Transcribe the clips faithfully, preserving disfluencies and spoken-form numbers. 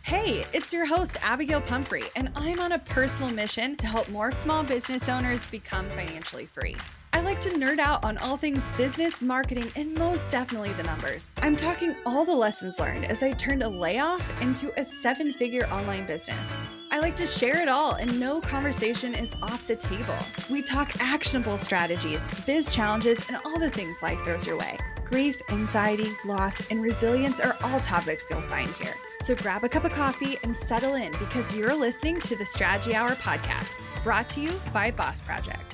Hey, it's your host, Abigail Pumphrey, and I'm on a personal mission to help more small business owners become financially free. I like to nerd out on all things business, marketing, and most definitely the numbers. I'm talking all the lessons learned as I turned a layoff into a seven-figure online business. I like to share it all, and no conversation is off the table. We talk actionable strategies, biz challenges, and all the things life throws your way. Grief, anxiety, loss, and resilience are all topics you'll find here. So grab a cup of coffee and settle in because you're listening to the Strategy Hour podcast, brought to you by Boss Project.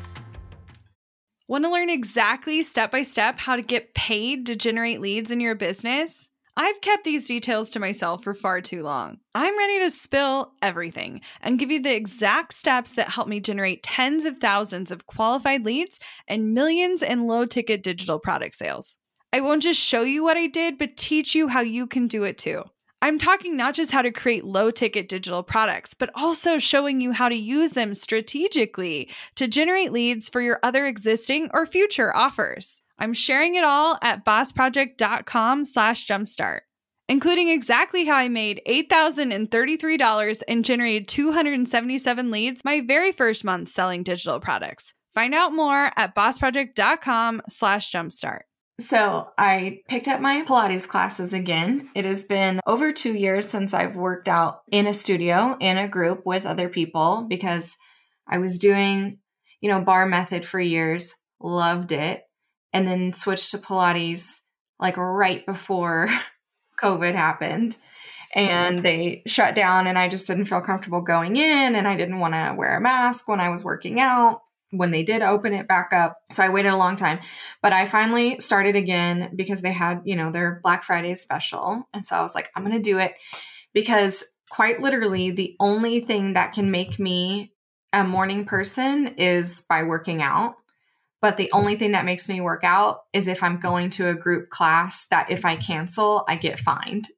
Want to learn exactly step-by-step how to get paid to generate leads in your business? I've kept these details to myself for far too long. I'm ready to spill everything and give you the exact steps that help me generate tens of thousands of qualified leads and millions in low-ticket digital product sales. I won't just show you what I did, but teach you how you can do it too. I'm talking not just how to create low-ticket digital products, but also showing you how to use them strategically to generate leads for your other existing or future offers. I'm sharing it all at bossproject.com slash jumpstart, including exactly how I made eight thousand thirty-three dollars and generated two hundred seventy-seven leads my very first month selling digital products. Find out more at bossproject.com slash jumpstart. So I picked up my Pilates classes again. It has been over two years since I've worked out in a studio, in a group with other people, because I was doing, you know, bar method for years, loved it, and then switched to Pilates like right before COVID happened. And they shut down and I just didn't feel comfortable going in, and I didn't want to wear a mask when I was working out when they did open it back up. So I waited a long time, but I finally started again because they had, you know, their Black Friday special. And so I was like, I'm going to do it because quite literally the only thing that can make me a morning person is by working out. But the only thing that makes me work out is if I'm going to a group class that if I cancel, I get fined.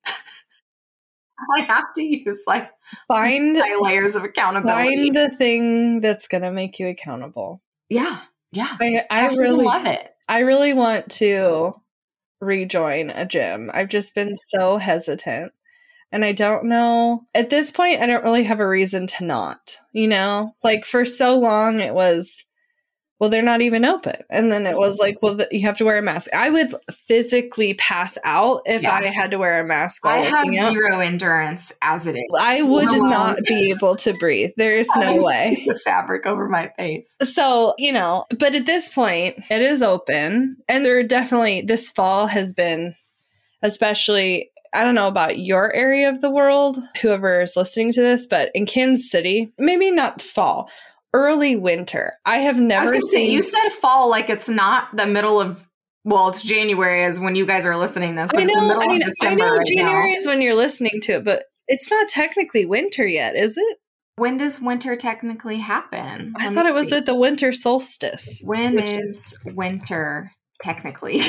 I have to use like find layers of accountability. Find the thing that's going to make you accountable. Yeah. Yeah. I, I, I really love it. I really want to rejoin a gym. I've just been so hesitant and I don't know. At this point, I don't really have a reason to not, you know, like for so long it was, well, they're not even open. And then it was like, well, the, you have to wear a mask. I would physically pass out if yeah. I had to wear a mask while I have out. zero endurance as it is. I would Alone. not be able to breathe. There is no way. Piece of fabric over my face. So, you know, but at this point, it is open. And there are definitely, this fall has been, especially, I don't know about your area of the world, whoever is listening to this, but in Kansas City, maybe not fall, early winter. I have never I was seen. Say, you said fall like it's not the middle of, well, it's January as when you guys are listening to this, but I know, it's the middle I mean, of December. I know right January now. is when you're listening to it, but it's not technically winter yet, is it? When does winter technically happen? I Let thought it see. was at the winter solstice. When is winter technically?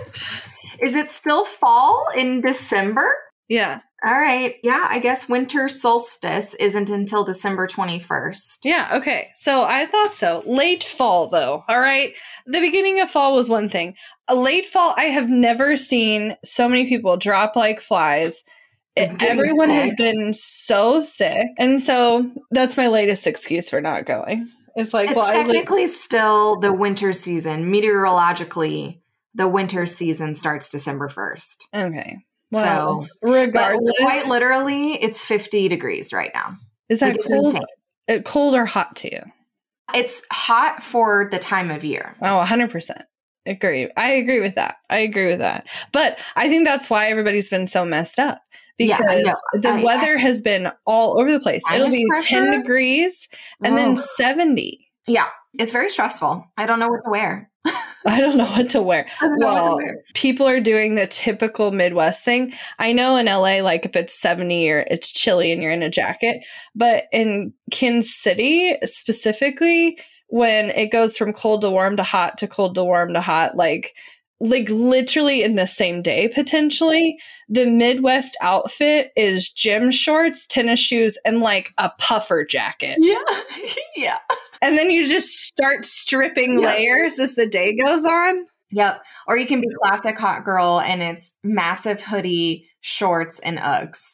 Is it still fall in December? Yeah. All right. Yeah, I guess winter solstice isn't until December twenty-first. Yeah, okay. So I thought so. Late fall, though. All right. The beginning of fall was one thing. A late fall, I have never seen so many people drop like flies. It, everyone sick. has been so sick. And so that's my latest excuse for not going. It's like, it's well, technically I li- still the winter season. Meteorologically, the winter season starts December first. Okay. Well, so regardless, quite literally, it's fifty degrees right now. Is that cold? Uh, cold or hot to you? It's hot for the time of year. Oh, one hundred percent. Agree. I agree with that. I agree with that. But I think that's why everybody's been so messed up because yeah, the I, weather I, has been all over the place. It'll be pressure. ten degrees and oh. then seventy. Yeah, it's very stressful. I don't know what to wear. I don't know what to wear. Well, to wear. People are doing the typical Midwest thing. I know in L A, like if it's seventy or it's chilly and you're in a jacket, but in Kansas City specifically, when it goes from cold to warm to hot to cold to warm to hot, like like literally in the same day, potentially, the Midwest outfit is gym shorts, tennis shoes, and like a puffer jacket. Yeah. Yeah. And then you just start stripping yep. layers as the day goes on. Yep. Or you can be classic hot girl and it's massive hoodie, shorts, and Uggs.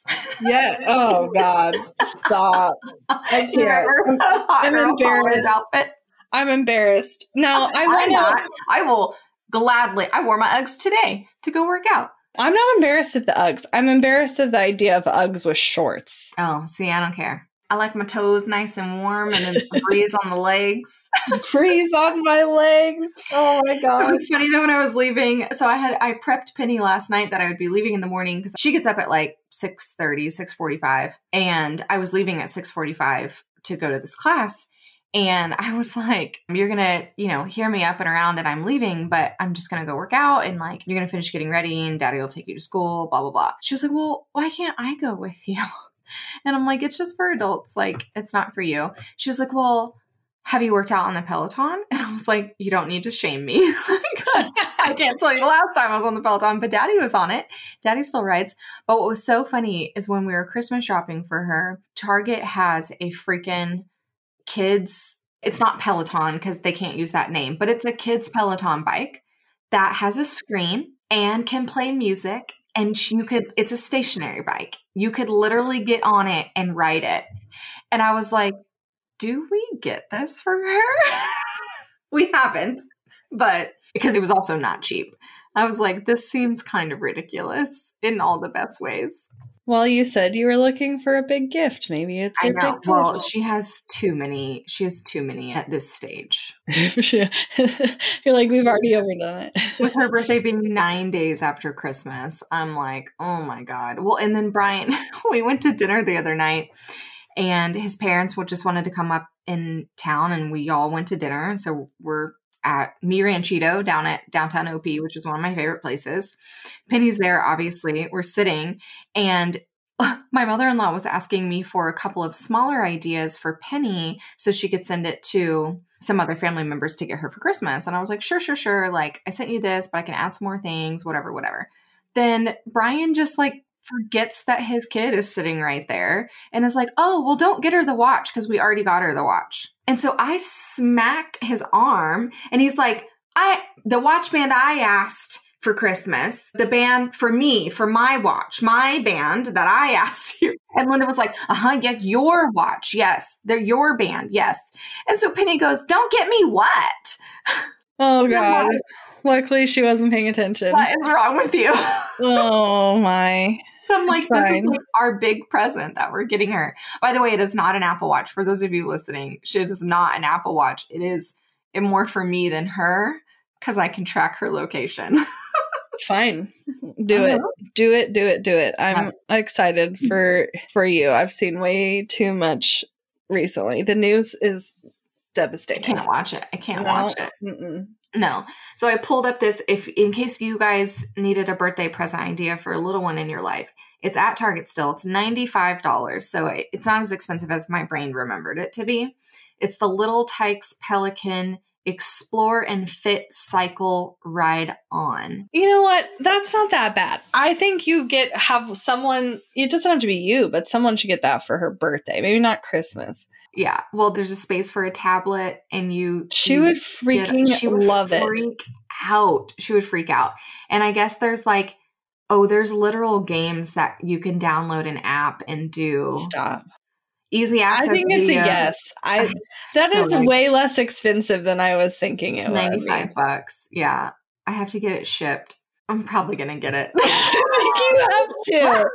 Yeah. Oh God. Stop. I You can't. remember I'm, the hot I'm girl college embarrassed. outfit? I'm embarrassed. No, I I'm want not. to. I will gladly. I wore my Uggs today to go work out. I'm not embarrassed of the Uggs. I'm embarrassed of the idea of Uggs with shorts. Oh, see, I don't care. I like my toes nice and warm and then some breeze on the legs. Breeze on my legs. Oh my It God. was funny though when I was leaving. So I had I prepped Penny last night that I would be leaving in the morning because she gets up at like six thirty, six forty-five. And I was leaving at six forty-five to go to this class. And I was like, you're going to, you know, hear me up and around and I'm leaving, but I'm just going to go work out and like, you're going to finish getting ready and daddy will take you to school, blah, blah, blah. She was like, well, why can't I go with you? And I'm like, it's just for adults. Like, it's not for you. She was like, well, have you worked out on the Peloton? And I was like, you don't need to shame me. I can't tell you the last time I was on the Peloton, but daddy was on it. Daddy still rides. But what was so funny is when we were Christmas shopping for her, Target has a freaking kids, it's not Peloton because they can't use that name, but it's a kids Peloton bike that has a screen and can play music. And you could, it's a stationary bike. You could literally get on it and ride it. And I was like, do we get this for her? We haven't, but because it was also not cheap. I was like, this seems kind of ridiculous in all the best ways. Well, you said you were looking for a big gift. Maybe it's I your know. big Well, gift. she has too many. She has too many at this stage. You're like, we've already overdone it. With her birthday being nine days after Christmas, I'm like, oh my God. Well, and then Brian, we went to dinner the other night and his parents just wanted to come up in town and we all went to dinner. So we're at Mi Ranchito down at downtown O P, which is one of my favorite places. Penny's there, obviously. We're sitting and my mother-in-law was asking me for a couple of smaller ideas for Penny so she could send it to some other family members to get her for Christmas. And I was like, sure, sure, sure. Like, I sent you this, but I can add some more things, whatever, whatever. Then Brian just like forgets that his kid is sitting right there and is like, oh, well, don't get her the watch because we already got her the watch. And so I smack his arm and he's like, I, the watch band I asked for Christmas, the band for me, for my watch, my band that I asked you. And Linda was like, uh-huh, yes, your watch. Yes, they're your band. Yes. And so Penny goes, don't get me what? Oh God. Luckily she wasn't paying attention. What is wrong with you? Oh my. So I'm like, It's this fine. is like our big present that we're getting her. By the way, it is not an Apple Watch. For those of you listening, it is not an Apple Watch. It is more for me than her because I can track her location. It's fine. Do it. Do it. Do it. Do it. I'm excited for for you. I've seen way too much recently. The news is I devastating. can't watch it. I can't No. watch it. Mm-mm. No. So I pulled up this, if in case you guys needed a birthday present idea for a little one in your life. It's at Target still. It's ninety-five dollars. So it- it's not as expensive as my brain remembered it to be. It's the Little Tikes Pelican Explore and Fit Cycle Ride On. You know what? That's not that bad. I think you get have someone. It doesn't have to be you, but someone should get that for her birthday. Maybe not Christmas. Yeah. Well, there's a space for a tablet and you... She you would get- freaking she would love it. freak out. She would freak out. And I guess there's like, oh, there's literal games that you can download an app and do. Stop. Easy access. I think it's a videos. yes. I that So is like- way less expensive than I was thinking It's it would ninety-five be. bucks. Yeah. I have to get it shipped. I'm probably going to get it. You have to.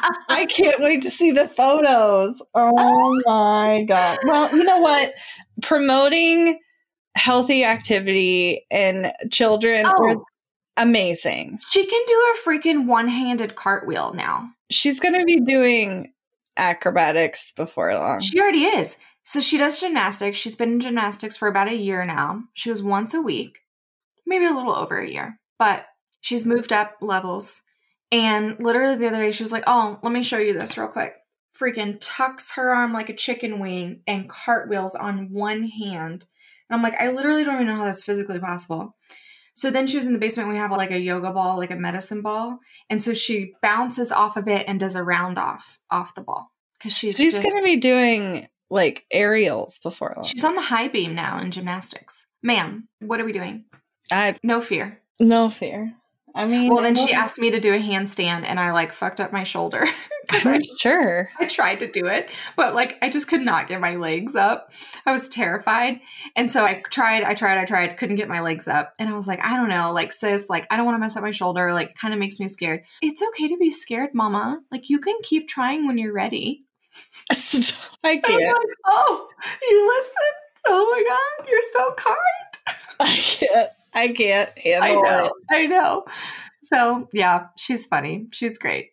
I can't wait to see the photos. Oh my God. Well, you know what? Promoting healthy activity in children Oh. are amazing. She can do a freaking one-handed cartwheel now. She's going to be doing acrobatics before long. She already is. So she does gymnastics. She's been in gymnastics for about a year now. She goes once a week, maybe a little over a year, but she's moved up levels. And literally the other day, she was like, oh, let me show you this real quick. Freaking tucks her arm like a chicken wing and cartwheels on one hand. And I'm like, I literally don't even know how that's physically possible. So then she was in the basement. We have like a yoga ball, like a medicine ball. And so she bounces off of it and does a round off, off the ball. Because she's She's just- going to be doing like aerials before long. She's on the high beam now in gymnastics. Ma'am, what are we doing? I No fear. no fear. I mean, Well, then she no- asked me to do a handstand and I like fucked up my shoulder I'm sure. I tried to do it, but like I just could not get my legs up. I was terrified. And so I tried, I tried, I tried, couldn't get my legs up. And I was like, I don't know, like sis, like I don't want to mess up my shoulder. Like it kind of makes me scared. It's okay to be scared, mama. Like you can keep trying when you're ready. I can't. Like, oh, you listened? Oh my God, you're so kind. I can't. I can't handle I know, it. I know. So yeah, she's funny. She's great.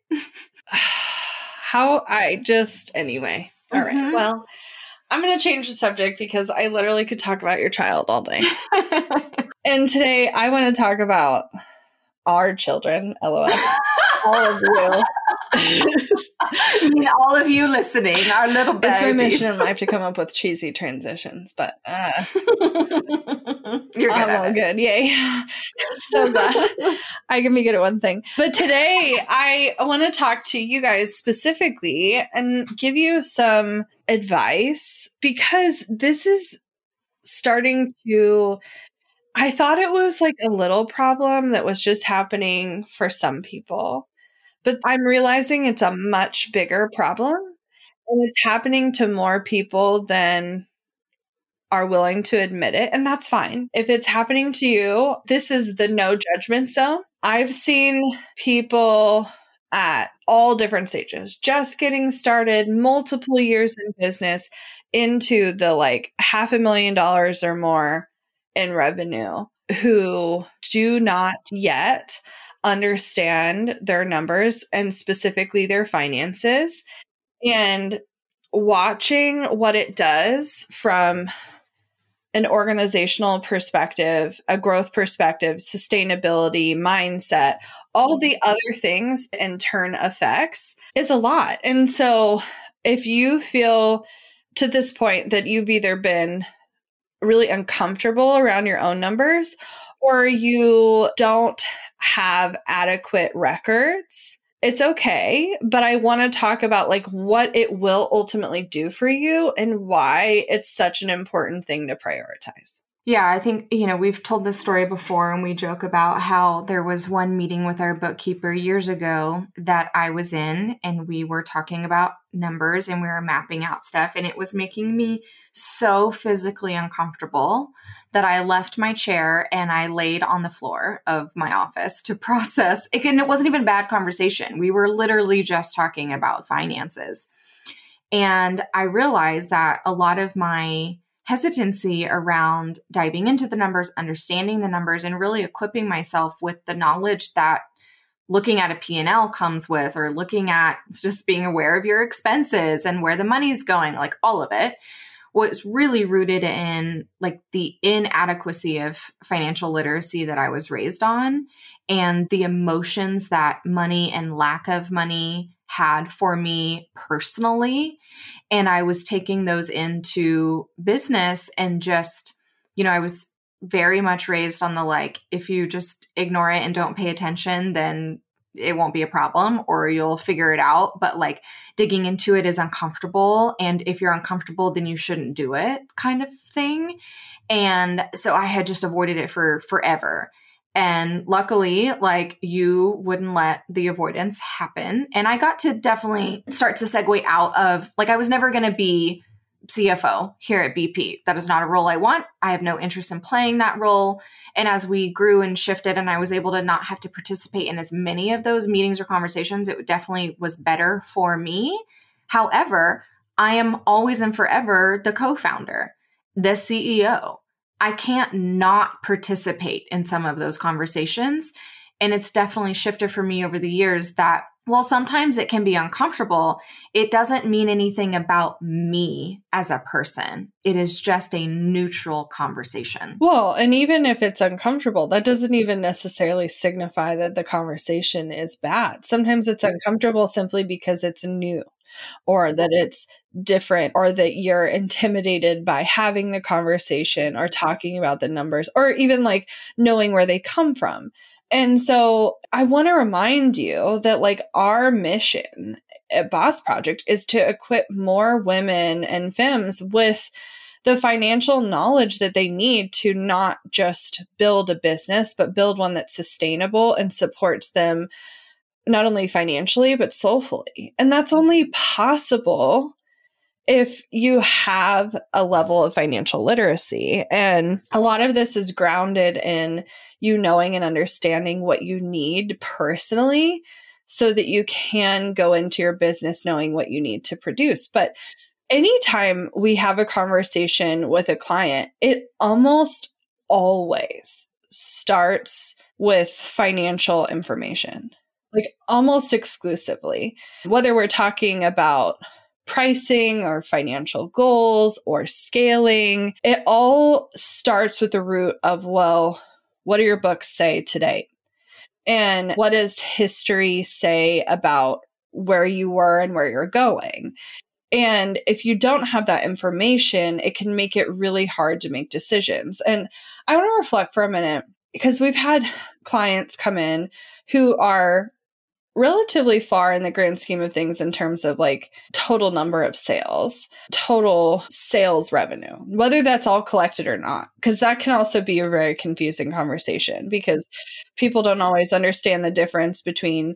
How I just, anyway. All right. Mhm. Well, I'm going to change the subject because I literally could talk about your child all day. And today I want to talk about our children, LOL. All of you. I mean, all of you listening, our little babies. It's my mission in life to come up with cheesy transitions, but uh, You're good I'm at all it. good. Yay. So glad I can be good at one thing. But today I want to talk to you guys specifically and give you some advice because this is starting to, I thought it was like a little problem that was just happening for some people. But I'm realizing it's a much bigger problem and it's happening to more people than are willing to admit it. And that's fine. If it's happening to you, this is the no judgment zone. I've seen people at all different stages, just getting started, multiple years in business, into the like half a million dollars or more in revenue, who do not yet understand their numbers and specifically their finances, and watching what it does from an organizational perspective, a growth perspective, sustainability, mindset, all the other things and turn effects is a lot. And so if you feel to this point that you've either been really uncomfortable around your own numbers or you don't have adequate records, it's okay. But I want to talk about like what it will ultimately do for you and why it's such an important thing to prioritize. Yeah, I think, you know, we've told this story before and we joke about how there was one meeting with our bookkeeper years ago that I was in and we were talking about numbers and we were mapping out stuff and it was making me so physically uncomfortable that I left my chair and I laid on the floor of my office to process. It, and it wasn't even a bad conversation. We were literally just talking about finances. And I realized that a lot of my hesitancy around diving into the numbers, understanding the numbers, and really equipping myself with the knowledge that looking at a P and L comes with, or looking at just being aware of your expenses and where the money's going, like all of it, was really rooted in like the inadequacy of financial literacy that I was raised on and the emotions that money and lack of money had for me personally. And I was taking those into business and just, you know, I was very much raised on the like, if you just ignore it and don't pay attention, then it won't be a problem or you'll figure it out. But like digging into it is uncomfortable. And if you're uncomfortable, then you shouldn't do it kind of thing. And so I had just avoided it for forever. And luckily, like you wouldn't let the avoidance happen. And I got to definitely start to segue out of, like, I was never going to be C F O here at B P. That is not a role I want. I have no interest in playing that role. And as we grew and shifted and I was able to not have to participate in as many of those meetings or conversations, it definitely was better for me. However, I am always and forever the co-founder, the C E O. I can't not participate in some of those conversations. And it's definitely shifted for me over the years that while sometimes it can be uncomfortable, it doesn't mean anything about me as a person. It is just a neutral conversation. Well, and even if it's uncomfortable, that doesn't even necessarily signify that the conversation is bad. Sometimes it's uncomfortable simply because it's new, or that it's different, or that you're intimidated by having the conversation or talking about the numbers, or even like knowing where they come from. And so I want to remind you that like our mission at Boss Project is to equip more women and femmes with the financial knowledge that they need to not just build a business, but build one that's sustainable and supports them not only financially, but soulfully. And that's only possible if you have a level of financial literacy. And a lot of this is grounded in you knowing and understanding what you need personally so that you can go into your business knowing what you need to produce. But anytime we have a conversation with a client, it almost always starts with financial information, like almost exclusively, whether we're talking about pricing or financial goals or scaling. It all starts with the root of, well, what do your books say today? And what does history say about where you were and where you're going? And if you don't have that information, it can make it really hard to make decisions. And I want to reflect for a minute because we've had clients come in who are relatively far in the grand scheme of things in terms of like total number of sales, total sales revenue, whether that's all collected or not, because that can also be a very confusing conversation because people don't always understand the difference between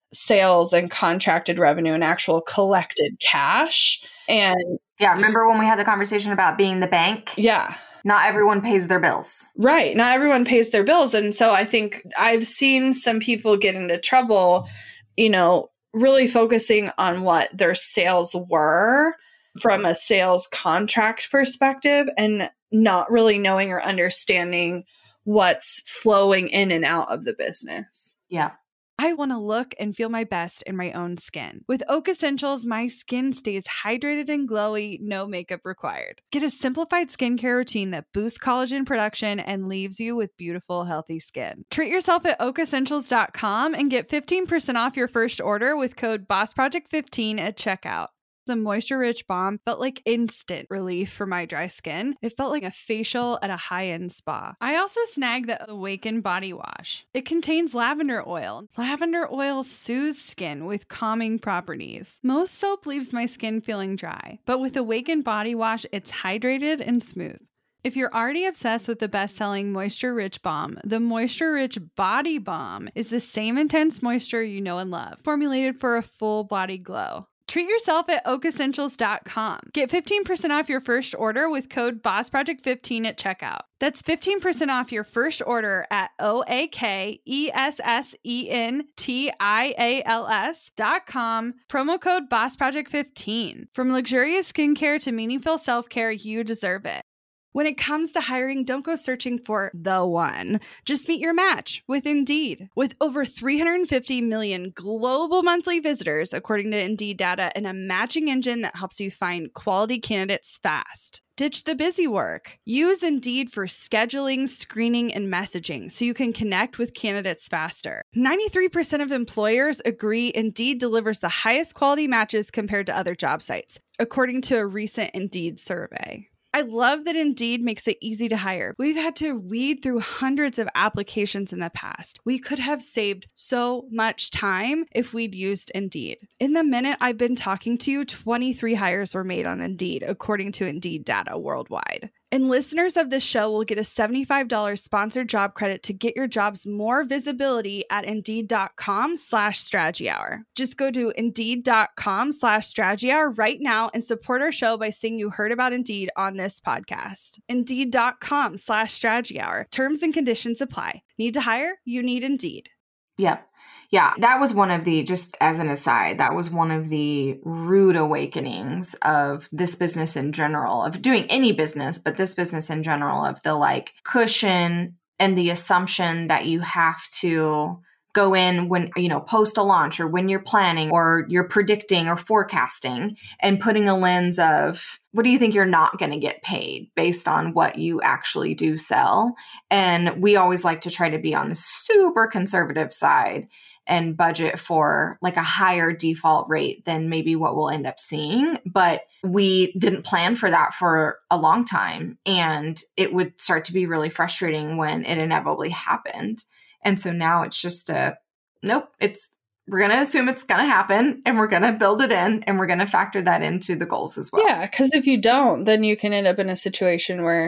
sales and contracted revenue and actual collected cash. And yeah, remember when we had the conversation about being the bank? Yeah. Not everyone pays their bills. Right. Not everyone pays their bills. And so I think I've seen some people get into trouble, you know, really focusing on what their sales were from a sales contract perspective and not really knowing or understanding what's flowing in and out of the business. Yeah. I want to look and feel my best in my own skin. With Oak Essentials, my skin stays hydrated and glowy, no makeup required. Get a simplified skincare routine that boosts collagen production and leaves you with beautiful, healthy skin. Treat yourself at oak essentials dot com and get fifteen percent off your first order with code boss project fifteen at checkout. The Moisture Rich Balm felt like instant relief for my dry skin. It felt like a facial at a high-end spa. I also snagged the Awaken Body Wash. It contains lavender oil. Lavender oil soothes skin with calming properties. Most soap leaves my skin feeling dry, but with Awaken Body Wash, it's hydrated and smooth. If you're already obsessed with the best-selling Moisture Rich Balm, the Moisture Rich Body Balm is the same intense moisture you know and love, formulated for a full body glow. Treat yourself at oak essentials dot com. Get fifteen percent off your first order with code boss project fifteen at checkout. That's fifteen percent off your first order at O A K E S S E N T I A L S dot com. Promo code boss project fifteen. From luxurious skincare to meaningful self-care, you deserve it. When it comes to hiring, don't go searching for the one. Just meet your match with Indeed. With over three hundred fifty million global monthly visitors, according to Indeed data, and a matching engine that helps you find quality candidates fast. Ditch the busy work. Use Indeed for scheduling, screening, and messaging so you can connect with candidates faster. ninety-three percent of employers agree Indeed delivers the highest quality matches compared to other job sites, according to a recent Indeed survey. I love that Indeed makes it easy to hire. We've had to weed through hundreds of applications in the past. We could have saved so much time if we'd used Indeed. In the minute I've been talking to you, twenty-three hires were made on Indeed, according to Indeed data worldwide. And listeners of this show will get a seventy-five dollars sponsored job credit to get your jobs more visibility at Indeed.com slash Strategy Hour. Just go to Indeed.com slash Strategy Hour right now and support our show by saying you heard about Indeed on this podcast. Indeed.com slash Strategy Hour. Terms and conditions apply. Need to hire? You need Indeed. Yep. Yeah, that was one of the, just as an aside, that was one of the rude awakenings of this business in general, of doing any business, but this business in general, of the like cushion and the assumption that you have to go in when, you know, post a launch or when you're planning or you're predicting or forecasting and putting a lens of, what do you think you're not going to get paid based on what you actually do sell? And we always like to try to be on the super conservative side and budget for like a higher default rate than maybe what we'll end up seeing. But we didn't plan for that for a long time. And it would start to be really frustrating when it inevitably happened. And so now it's just a, nope, it's, we're going to assume it's going to happen and we're going to build it in and we're going to factor that into the goals as well. Yeah. Cause if you don't, then you can end up in a situation where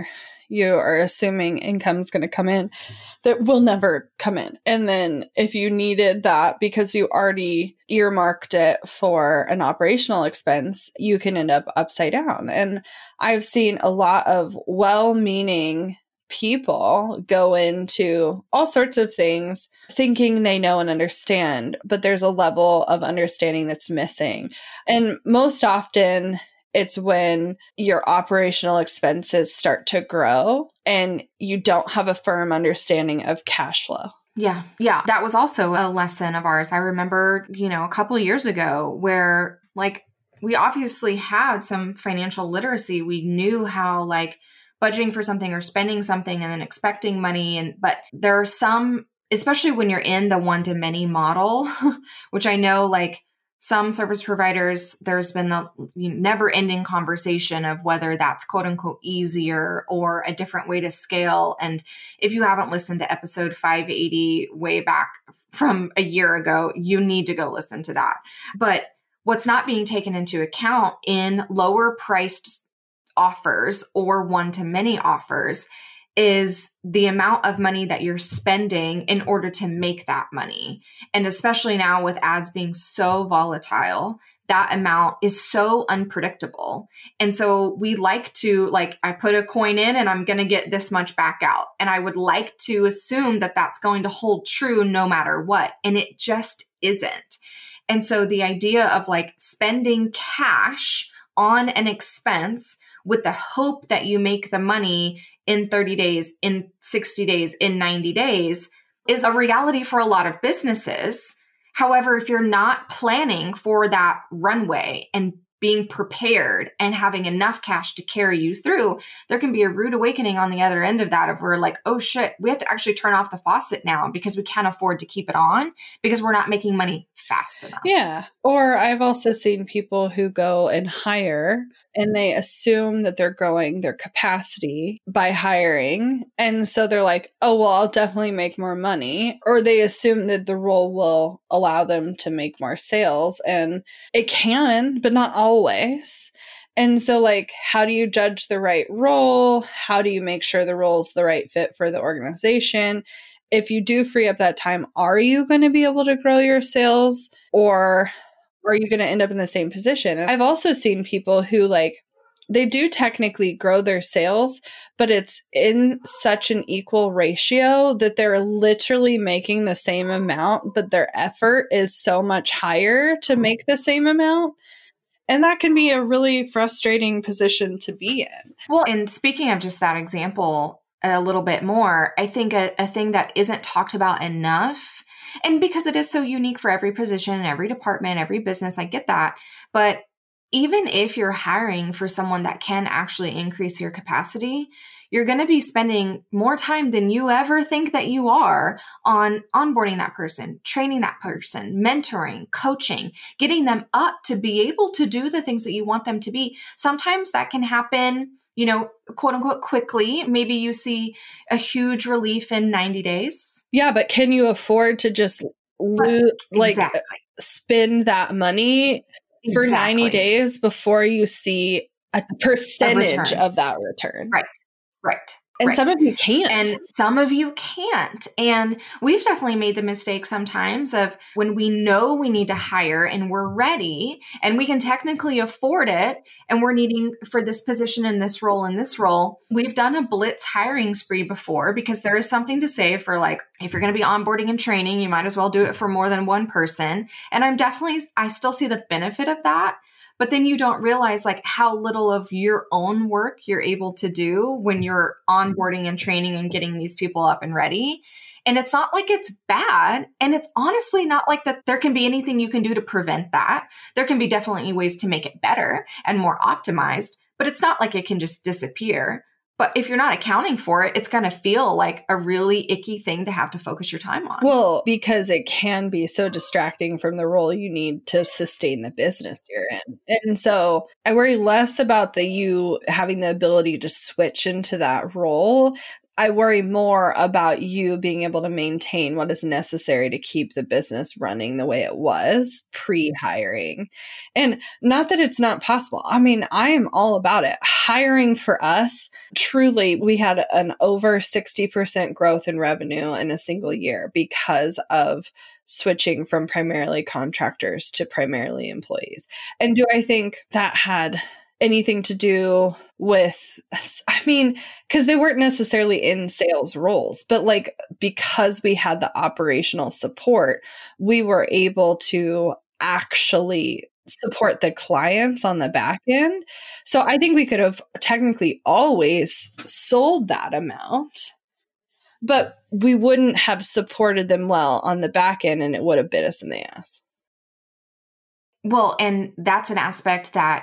you are assuming income's going to come in that will never come in. And then if you needed that because you already earmarked it for an operational expense, you can end up upside down. And I've seen a lot of well-meaning people go into all sorts of things thinking they know and understand, but there's a level of understanding that's missing. And most often it's when your operational expenses start to grow and you don't have a firm understanding of cash flow. Yeah. Yeah. That was also a lesson of ours. I remember, you know, a couple of years ago where like we obviously had some financial literacy. We knew how like budgeting for something or spending something and then expecting money. And, but there are some, especially when you're in the one to many model, which I know like some service providers, there's been the never ending conversation of whether that's quote unquote easier or a different way to scale. And if you haven't listened to episode five eighty way back from a year ago, you need to go listen to that. But what's not being taken into account in lower priced offers or one-to-many offers is the amount of money that you're spending in order to make that money. And especially now with ads being so volatile, that amount is so unpredictable. And so we like to, like, I put a coin in and I'm going to get this much back out. And I would like to assume that that's going to hold true no matter what. And it just isn't. And so the idea of like spending cash on an expense with the hope that you make the money in thirty days, in sixty days, in ninety days is a reality for a lot of businesses. However, if you're not planning for that runway and being prepared and having enough cash to carry you through, there can be a rude awakening on the other end of that of we're like, oh shit, we have to actually turn off the faucet now because we can't afford to keep it on because we're not making money fast enough. Yeah. Or I've also seen people who go and hire and they assume that they're growing their capacity by hiring. And so they're like, oh, well, I'll definitely make more money. Or they assume that the role will allow them to make more sales. And it can, but not always. And so like, how do you judge the right role? How do you make sure the role is the right fit for the organization? If you do free up that time, are you going to be able to grow your sales or are you going to end up in the same position? And I've also seen people who like, they do technically grow their sales, but it's in such an equal ratio that they're literally making the same amount, but their effort is so much higher to make the same amount. And that can be a really frustrating position to be in. Well, and speaking of just that example a little bit more, I think a, a thing that isn't talked about enough, and because it is so unique for every position, every department, every business, I get that. But even if you're hiring for someone that can actually increase your capacity, you're going to be spending more time than you ever think that you are on onboarding that person, training that person, mentoring, coaching, getting them up to be able to do the things that you want them to be. Sometimes that can happen, you know, quote unquote, quickly. Maybe you see a huge relief in ninety days. Yeah, but can you afford to just lo- like exactly. spend that money for exactly. ninety days before you see a percentage a of that return? Right, right. And right. some of you can't. And some of you can't. And we've definitely made the mistake sometimes of when we know we need to hire and we're ready and we can technically afford it and we're needing for this position and this role and this role. We've done a blitz hiring spree before because there is something to say for like, if you're going to be onboarding and training, you might as well do it for more than one person. And I'm definitely, I still see the benefit of that. But then you don't realize like how little of your own work you're able to do when you're onboarding and training and getting these people up and ready. And it's not like it's bad. And it's honestly not like that there can be anything you can do to prevent that. There can be definitely ways to make it better and more optimized, but it's not like it can just disappear. But if you're not accounting for it, it's going to feel like a really icky thing to have to focus your time on. Well, because it can be so distracting from the role you need to sustain the business you're in. And so I worry less about the you having the ability to switch into that role. I worry more about you being able to maintain what is necessary to keep the business running the way it was pre-hiring. And not that it's not possible. I mean, I am all about it. Hiring for us, truly, we had an over sixty percent growth in revenue in a single year because of switching from primarily contractors to primarily employees. And do I think that had anything to do with, I mean, because they weren't necessarily in sales roles, but like because we had the operational support, we were able to actually support the clients on the back end. So I think we could have technically always sold that amount, but we wouldn't have supported them well on the back end, and it would have bit us in the ass. Well, and that's an aspect that,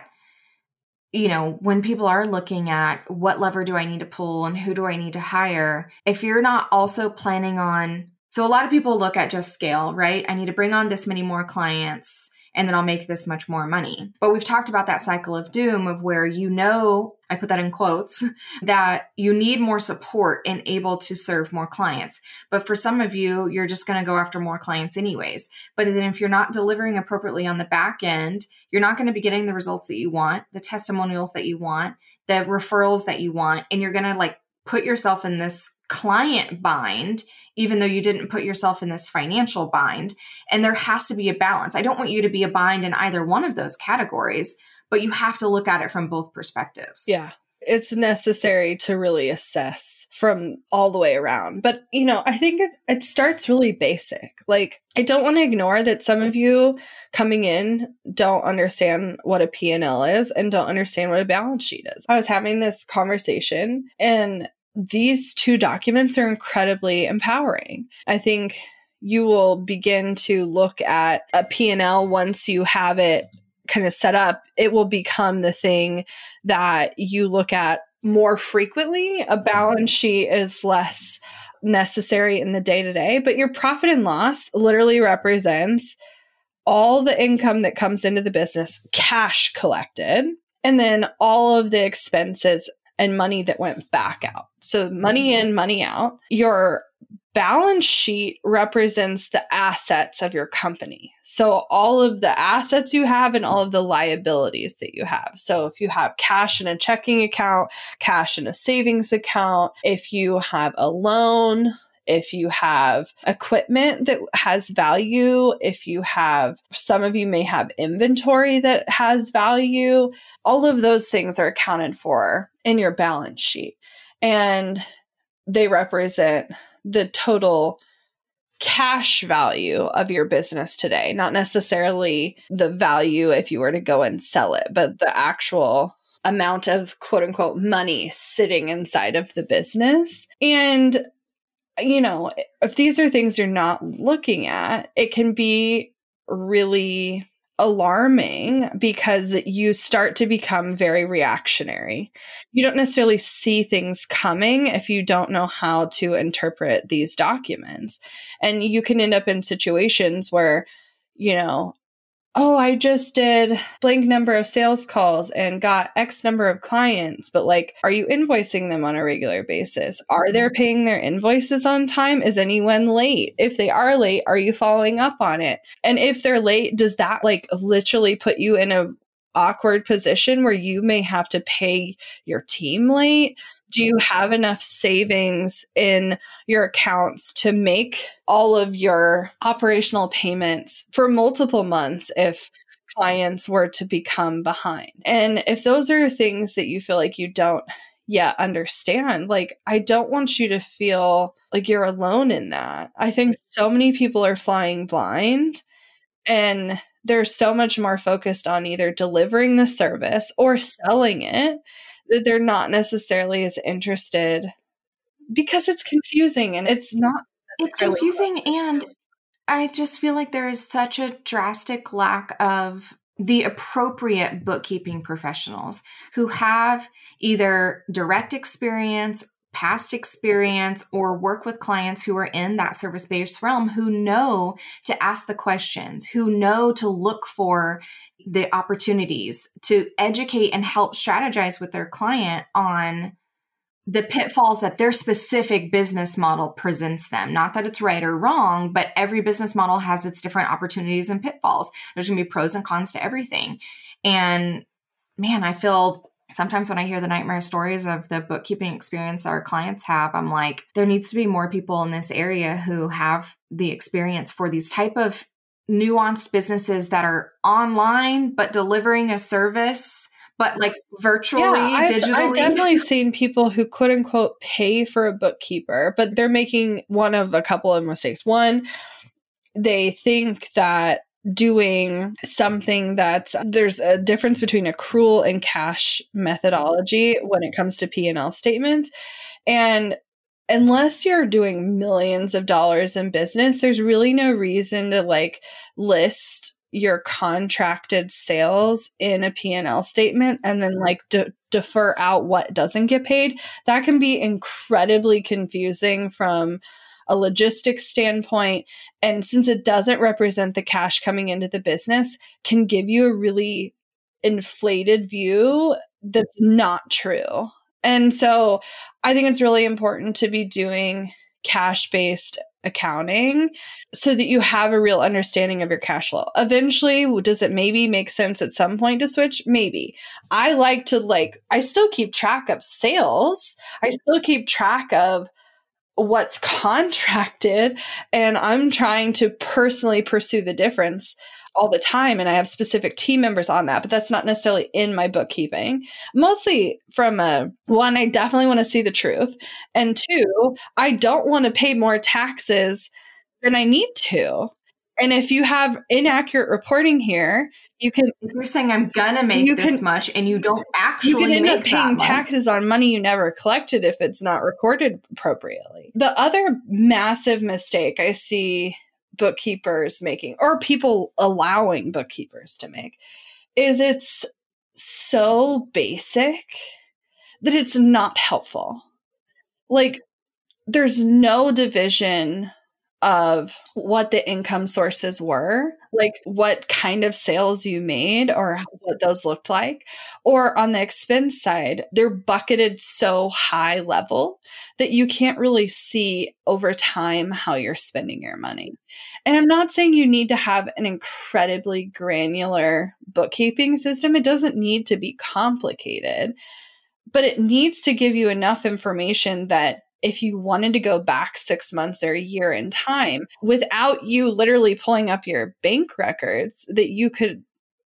you know, when people are looking at what lever do I need to pull and who do I need to hire, if you're not also planning on, so a lot of people look at just scale, right? I need to bring on this many more clients and then I'll make this much more money. But we've talked about that cycle of doom of where, you know, I put that in quotes, that you need more support and able to serve more clients. But for some of you, you're just going to go after more clients anyways. But then if you're not delivering appropriately on the back end, you're not going to be getting the results that you want, the testimonials that you want, the referrals that you want, and you're going to like put yourself in this client bind, even though you didn't put yourself in this financial bind. And there has to be a balance. I don't want you to be a bind in either one of those categories, but you have to look at it from both perspectives. Yeah. It's necessary to really assess from all the way around. But, you know, I think it, it starts really basic. Like, I don't want to ignore that some of you coming in don't understand what a P and L is and don't understand what a balance sheet is. I was having this conversation, and these two documents are incredibly empowering. I think you will begin to look at a P and L once you have it kind of set up. It will become the thing that you look at more frequently. A balance sheet is less necessary in the day-to-day, but your profit and loss literally represents all the income that comes into the business, cash collected, and then all of the expenses and money that went back out. So money in, money out. Your balance sheet represents the assets of your company. So all of the assets you have and all of the liabilities that you have. So if you have cash in a checking account, cash in a savings account, if you have a loan, if you have equipment that has value, if you have, some of you may have inventory that has value, all of those things are accounted for in your balance sheet. And they represent the total cash value of your business today, not necessarily the value if you were to go and sell it, but the actual amount of quote unquote money sitting inside of the business. And you know, if these are things you're not looking at, it can be really alarming because you start to become very reactionary. You don't necessarily see things coming if you don't know how to interpret these documents. And you can end up in situations where, you know, oh, I just did blank number of sales calls and got X number of clients, but like, are you invoicing them on a regular basis? Are they paying their invoices on time? Is anyone late? If they are late, are you following up on it? And if they're late, does that like literally put you in a awkward position where you may have to pay your team late? Do you have enough savings in your accounts to make all of your operational payments for multiple months if clients were to become behind? And if those are things that you feel like you don't yet understand, like, I don't want you to feel like you're alone in that. I think so many people are flying blind, and they're so much more focused on either delivering the service or selling it, that they're not necessarily as interested because it's confusing and it's not. It's confusing. And I just feel like there is such a drastic lack of the appropriate bookkeeping professionals who have either direct experience, past experience, or work with clients who are in that service-based realm, who know to ask the questions, who know to look for the opportunities to educate and help strategize with their client on the pitfalls that their specific business model presents them. Not that it's right or wrong, but every business model has its different opportunities and pitfalls. There's going to be pros and cons to everything. And man, I feel sometimes when I hear the nightmare stories of the bookkeeping experience our clients have, I'm like, there needs to be more people in this area who have the experience for these type of nuanced businesses that are online, but delivering a service, but like virtually, yeah, I've, digitally. I've definitely seen people who quote unquote pay for a bookkeeper, but they're making one of a couple of mistakes. One, they think that doing something that's there's a difference between accrual and cash methodology when it comes to P and L statements. And unless you're doing millions of dollars in business, there's really no reason to like list your contracted sales in a P and L statement and then like de- defer out what doesn't get paid. That can be incredibly confusing from a logistics standpoint. And since it doesn't represent the cash coming into the business, can give you a really inflated view that's not true. And so I think it's really important to be doing cash-based accounting so that you have a real understanding of your cash flow. Eventually, does it maybe make sense at some point to switch? Maybe. I like to like, I still keep track of sales. I still keep track of what's contracted, and I'm trying to personally pursue the difference all the time. And I have specific team members on that, but that's not necessarily in my bookkeeping. Mostly from a one, I definitely want to see the truth. And two, I don't want to pay more taxes than I need to. And if you have inaccurate reporting here, you can. If you're saying I'm gonna make this can, much, and you don't actually, you can end make up paying taxes on money you never collected if it's not recorded appropriately. The other massive mistake I see bookkeepers making, or people allowing bookkeepers to make, is it's so basic that it's not helpful. Like, there's no division of what the income sources were, like what kind of sales you made or what those looked like. Or on the expense side, they're bucketed so high level that you can't really see over time how you're spending your money. And I'm not saying you need to have an incredibly granular bookkeeping system. It doesn't need to be complicated, but it needs to give you enough information that if you wanted to go back six months or a year in time without you literally pulling up your bank records, that you could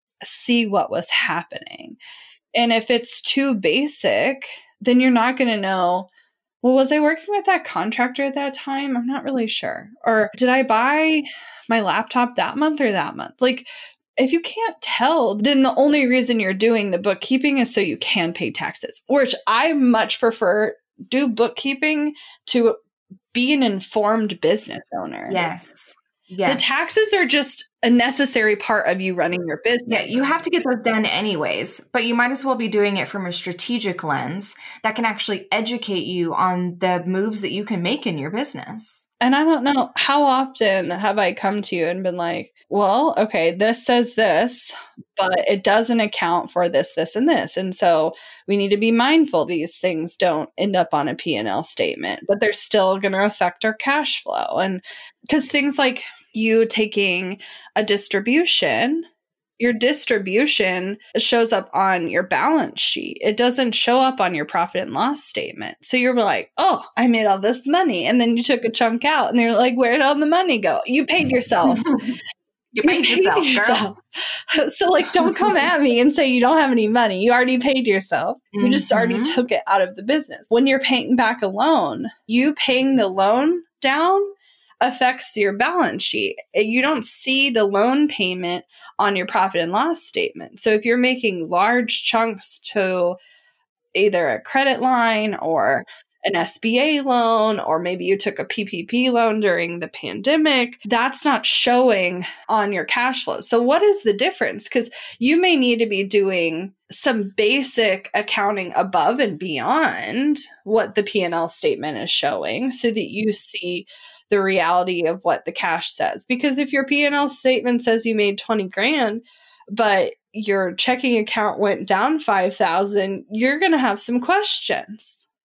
see what was happening. And if it's too basic, then you're not going to know, well, was I working with that contractor at that time? I'm not really sure. Or did I buy my laptop that month or that month? Like, if you can't tell, then the only reason you're doing the bookkeeping is so you can pay taxes, which I much prefer do bookkeeping to be an informed business owner. Yes. Yes. The taxes are just a necessary part of you running your business. Yeah, you have to get those done anyways, but you might as well be doing it from a strategic lens that can actually educate you on the moves that you can make in your business. And I don't know, how often have I come to you and been like, well, okay, this says this, but it doesn't account for this, this, and this. And so we need to be mindful these things don't end up on a P and L statement, but they're still going to affect our cash flow. And because things like you taking a distribution, your distribution shows up on your balance sheet. It doesn't show up on your profit and loss statement. So you're like, oh, I made all this money. And then you took a chunk out and they're like, where'd all the money go? You paid yourself. You paid, you paid yourself, yourself. So like, don't come at me and say you don't have any money. You already paid yourself. You mm-hmm. just already took it out of the business. When you're paying back a loan, you paying the loan down affects your balance sheet. You don't see the loan payment on your profit and loss statement. So if you're making large chunks to either a credit line or an S B A loan, or maybe you took a P P P loan during the pandemic, that's not showing on your cash flow. So what is the difference? Because you may need to be doing some basic accounting above and beyond what the P and L statement is showing so that you see the reality of what the cash says. Because if your P and L statement says you made twenty grand, but your checking account went down five thousand, you're going to have some questions.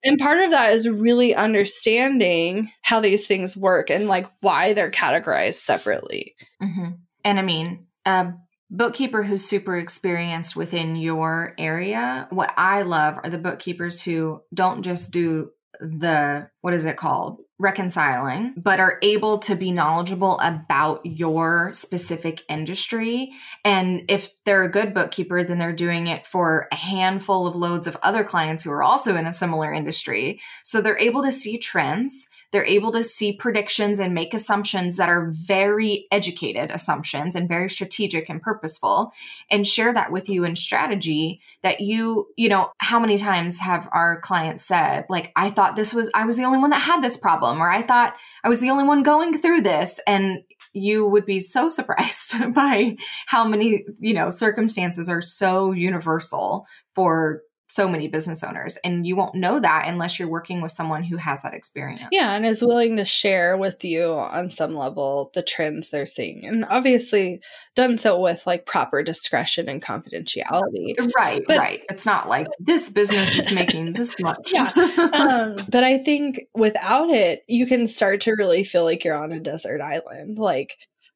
And part of that is really understanding how these things work and like why they're categorized separately. Mm-hmm. And I mean, a bookkeeper who's super experienced within your area, what I love are the bookkeepers who don't just do the, what is it called? Reconciling, but are able to be knowledgeable about your specific industry. And if they're a good bookkeeper, then they're doing it for a handful of loads of other clients who are also in a similar industry. So they're able to see trends. They're able to see predictions and make assumptions that are very educated assumptions and very strategic and purposeful, and share that with you in strategy that you, you know, how many times have our clients said, like, I thought this was, I was the only one that had this problem, or I thought I was the only one going through this. And you would be so surprised by how many, you know, circumstances are so universal for so many business owners. And you won't know that unless you're working with someone who has that experience. Yeah. And is willing to share with you on some level the trends they're seeing. And obviously done so with like proper discretion and confidentiality. Right. But, right. It's not like this business is making this much. Yeah. Um, but I think without it, you can start to really feel like you're on a desert island. Like,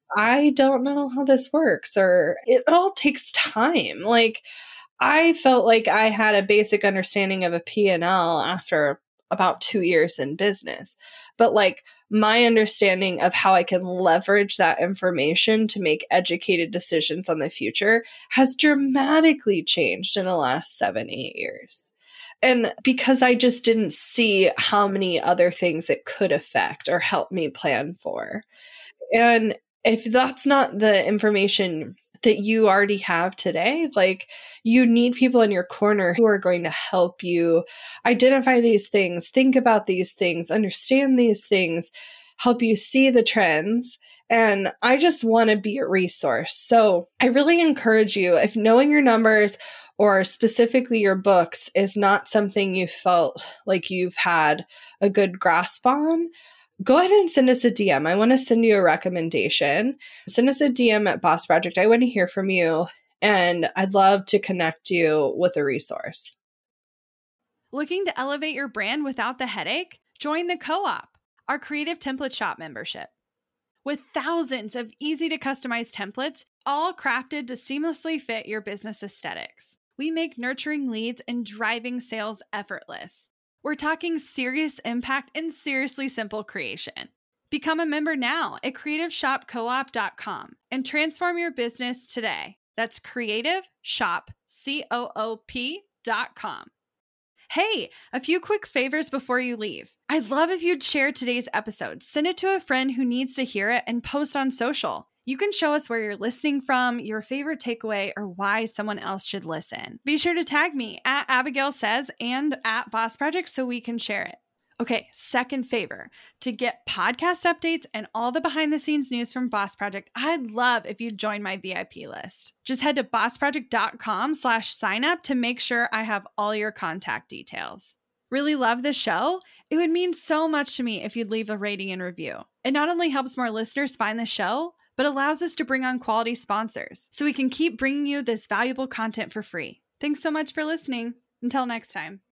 I don't know how this works, or it all takes time. Like, I felt like I had a basic understanding of a P and L after about two years in business. But like my understanding of how I can leverage that information to make educated decisions on the future has dramatically changed in the last seven, eight years. And because I just didn't see how many other things it could affect or help me plan for. And if that's not the information that you already have today, like you need people in your corner who are going to help you identify these things, think about these things, understand these things, help you see the trends. And I just want to be a resource. So I really encourage you, if knowing your numbers or specifically your books is not something you felt like you've had a good grasp on, go ahead and send us a D M. I want to send you a recommendation. Send us a D M at Boss Project. I want to hear from you, and I'd love to connect you with a resource. Looking to elevate your brand without the headache? Join the Co-op, our creative template shop membership. With thousands of easy to customize templates, all crafted to seamlessly fit your business aesthetics, we make nurturing leads and driving sales effortless. We're talking serious impact and seriously simple creation. Become a member now at creative shop co op dot com and transform your business today. That's creative shop coop dot com. Hey, a few quick favors before you leave. I'd love if you'd share today's episode, send it to a friend who needs to hear it, and post on social. You can show us where you're listening from, your favorite takeaway, or why someone else should listen. Be sure to tag me at Abigail Says and at Boss Project so we can share it. Okay, second favor. To get podcast updates and all the behind the scenes news from Boss Project, I'd love if you'd join my V I P list. Just head to boss project dot com slash sign up to make sure I have all your contact details. Really love the show? It would mean so much to me if you'd leave a rating and review. It not only helps more listeners find the show, but allows us to bring on quality sponsors so we can keep bringing you this valuable content for free. Thanks so much for listening. Until next time.